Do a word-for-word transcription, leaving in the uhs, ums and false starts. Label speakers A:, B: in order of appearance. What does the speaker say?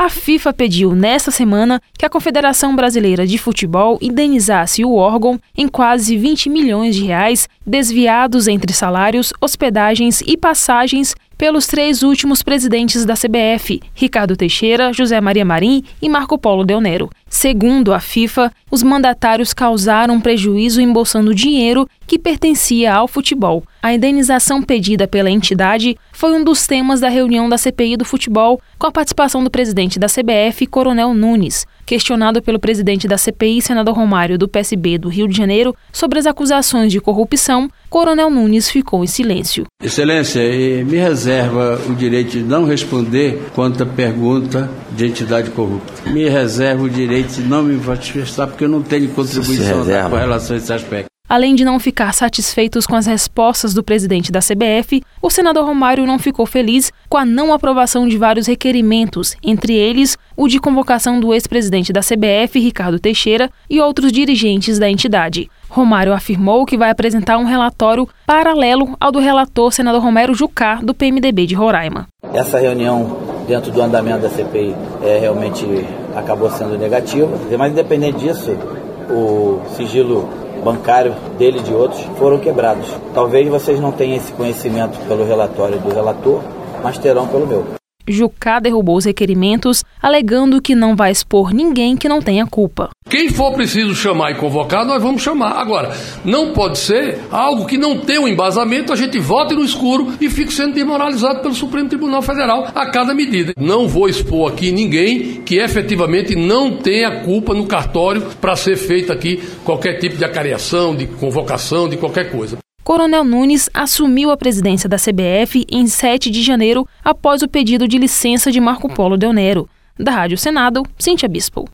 A: A FIFA pediu nesta semana que a Confederação Brasileira de Futebol indenizasse o órgão em quase vinte milhões de reais desviados entre salários, hospedagens e passagens pelos três últimos presidentes da C B F, Ricardo Teixeira, José Maria Marim e Marco Polo Del Nero. Segundo a FIFA, os mandatários causaram prejuízo embolsando dinheiro que pertencia ao futebol. A indenização pedida pela entidade foi um dos temas da reunião da C P I do futebol, com a participação do presidente da C B F, Coronel Nunes. Questionado pelo presidente da C P I, senador Romário, do P S B do Rio de Janeiro, sobre as acusações de corrupção, Coronel Nunes ficou em silêncio.
B: Excelência, me reserva o direito de não responder quanto à pergunta de entidade corrupta. Me reserva o direito de não me manifestar porque eu não tenho contribuição com relação a esse aspecto.
A: Além de não ficar satisfeitos com as respostas do presidente da C B F, o senador Romário não ficou feliz com a não aprovação de vários requerimentos, entre eles o de convocação do ex-presidente da C B F, Ricardo Teixeira, e outros dirigentes da entidade. Romário afirmou que vai apresentar um relatório paralelo ao do relator senador Romero Jucá, do P M D B de Roraima.
C: Essa reunião dentro do andamento da C P I é, realmente acabou sendo negativa, mas independente disso, o sigilo bancário dele e de outros foram quebrados. Talvez vocês não tenham esse conhecimento pelo relatório do relator, mas terão pelo meu.
A: Jucá derrubou os requerimentos, alegando que não vai expor ninguém que não tenha culpa.
D: Quem for preciso chamar e convocar, nós vamos chamar. Agora, não pode ser algo que não tem um embasamento, a gente vote no escuro e fique sendo desmoralizado pelo Supremo Tribunal Federal a cada medida. Não vou expor aqui ninguém que efetivamente não tenha culpa no cartório para ser feita aqui qualquer tipo de acareação, de convocação, de qualquer coisa.
A: Coronel Nunes assumiu a presidência da C B F em sete de janeiro após o pedido de licença de Marco Polo Del Nero. Da Rádio Senado, Cíntia Bispo.